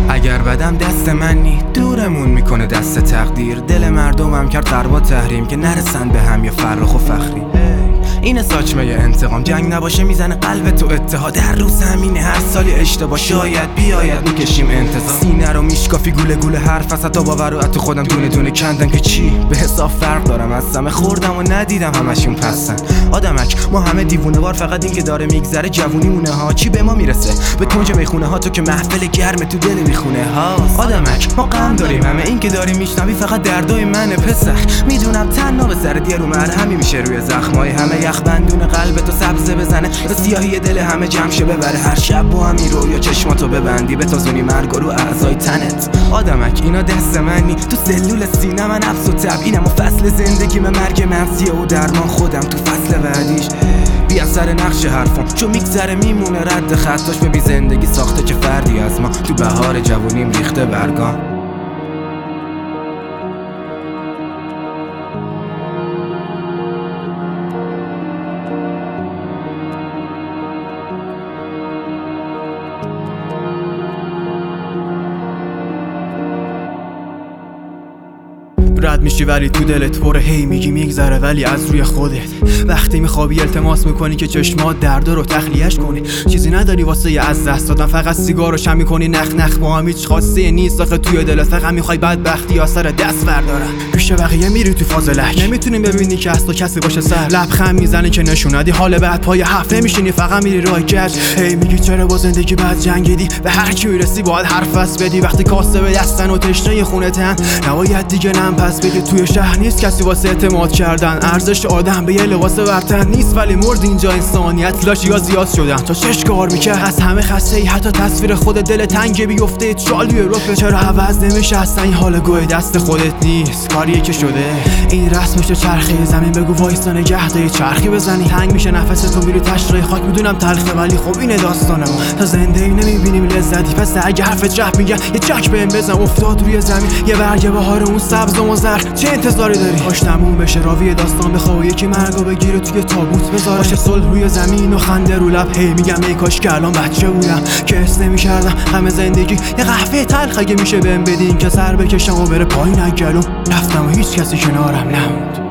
اگر بدم دست من نی دورمون میکنه دست تقدیر. دل مردمم کرد غربا تحریم که نرسن به هم یا فرخ و فخری. این ساچمه انتقام جنگ نباشه میزنه قلب تو اتحاد. هر روز همینه هر سالی اشتباه شاید بیاید میکشیم انتظار. سینه رو میشکافی گوله گوله حرف از تا باور و تو خودم دونه دونه کندم که چی به حساب فرق دارم از همه خوردم و ندیدم همشون پسن. آدمک ما همه دیوونه وار فقط این که داره میگذره جوونیمونه ها. چی به ما میرسه به کنج میخونه ها تو که محفل گرم تو دل میخونه ها. آدمک ما غم داریم همه این که داریم میشنوی فقط دردای منه پسر. میدونم تنها به سر دیرو مرهمی میشه روی زخمای همه. یخ بندون قلب تو سبزه بزنه به سیاهی دل همه جمع شه ببره. هر شب با همین رو یا چشماتو ببندی به تازونی مرگ رو اعضای تنت. آدمک اینا دست منی تو سلول سینه من حبس و تبعینم و فصل زندگی من مرگ منسیه و درمان خودم تو فصل بعدیش. بی اثر نقش حرفم چون میگذره میمونه رد خطاش. به بی زندگی ساخته که فردی از ما تو بهار جوونیم ریخته برگام. رد میشی ولی تو دلت پره هی میگی میگذره ولی از روی خودت. وقتی میخوابی التماس میکنی که چشمات درد رو تخلیهش کنی. چیزی نداری واسه از دست دادن فقط سیگار روشن میکنی نخ نخ با هم هیچ خواسته نیست آخه توی دلت فقط میخوای بدبختی یا سر دست بردارن. پیش بقیه میری تو فاز لک نمیتونی ببینی که از تو کسی باشه سر. لبخند میزنی که نشون ندی حال بعد پای هفته میشینی فقط میری راه گشت. هی میگی چرا با زندگی بعد جنگیدی به هر کی میرسی باید حرف بس بدی. وقتی کاسه به دستن و تشنه خونتن نباید دیگه نم پس بدی. توی شهر نیست کسی واسه اعتماد کردن. ارزش آدم به یه لباس برتن نیست ولی مرد اینجا انسانیت لاشیا زیاد شدن. تا چش کار میکرد از همه خسته ای حتی تصویر خود دل تنگ بیفته چالیه رفه. چرا عوض نمیشه اصلا این حال گوی دست خودت نیست کاریه که شده. این رسمش چرخی زمین بگو وایسا نگهداری چرخی بزنی تنگ میشه نفس تو میری تشریح خاک. میدونم تلخه ولی خب اینه داستانمون تا زنده ای نمیبینیم لذتی. پس اگه حرف چپ میگه یه چک بهم بزن افتاد روی زمین یه برگ بهار اون سبز و زرد. چه انتظاری داری خوش تموم بشه راوی داستان بخواه یکی مرگو بگیره توی تابوت بذاره. باشه صلح روی زمین و خنده رو لب. هی میگم ای کاش که الان بچه بودم که حس نمی‌کردم همه زندگی یه قهوه تلخ اگه میشه بهم بدین که سر بکشم و بره پایین گلوم. رفتم و هیچ کسی کنارم نموند.